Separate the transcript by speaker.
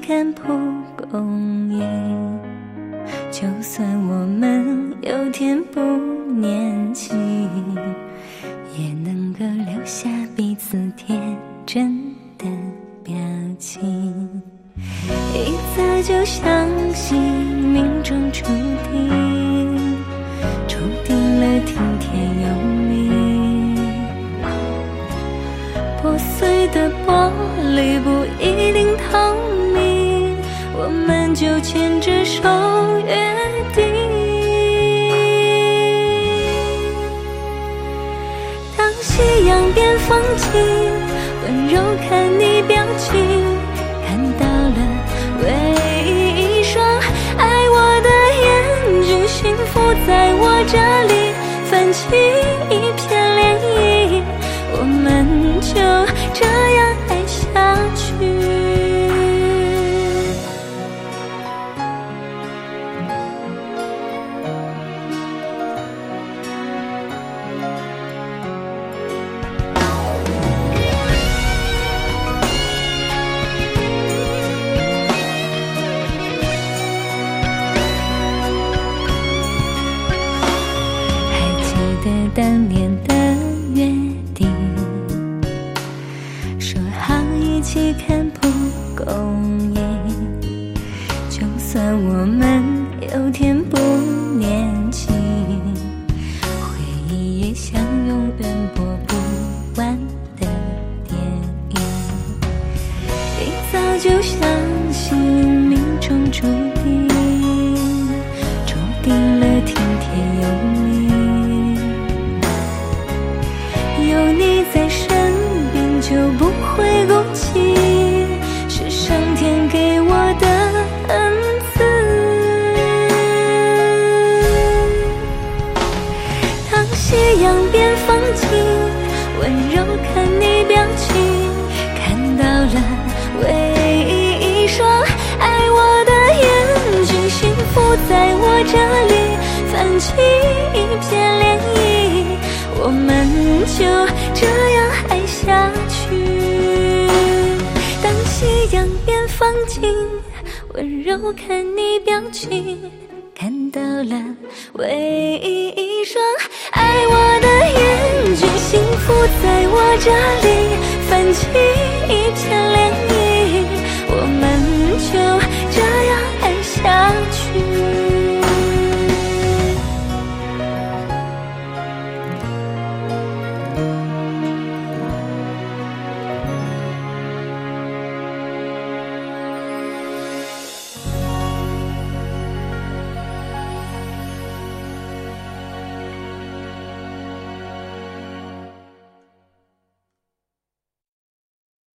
Speaker 1: 看蒲公英。就算我们有天不年轻，也能够留下彼此天真的表情。一早就相信命中注定，注定了听天由命。破碎的玻璃不一定透明，我们就牵着手约定。当夕阳变风景，温柔看你表情，看到了唯一一双爱我的眼睛，幸福在我这里泛起一片涟漪，我们就这样爱下去。当年的约定，说好一起看蒲公英，就算我们有天不年轻，回忆也像永远播不完的电影。一早就相信命中注定，注定了听天由命。有你在身边就不会孤寂，是上天给我的恩赐。当夕阳变风景，温柔看你表情，看到了唯一一双爱我的眼睛，幸福在我这里泛起一片涟漪，我们就这样爱下去。当夕阳变风景，温柔看你表情，看到了唯一一双爱我的眼睛，幸福在我这里泛起一片涟漪，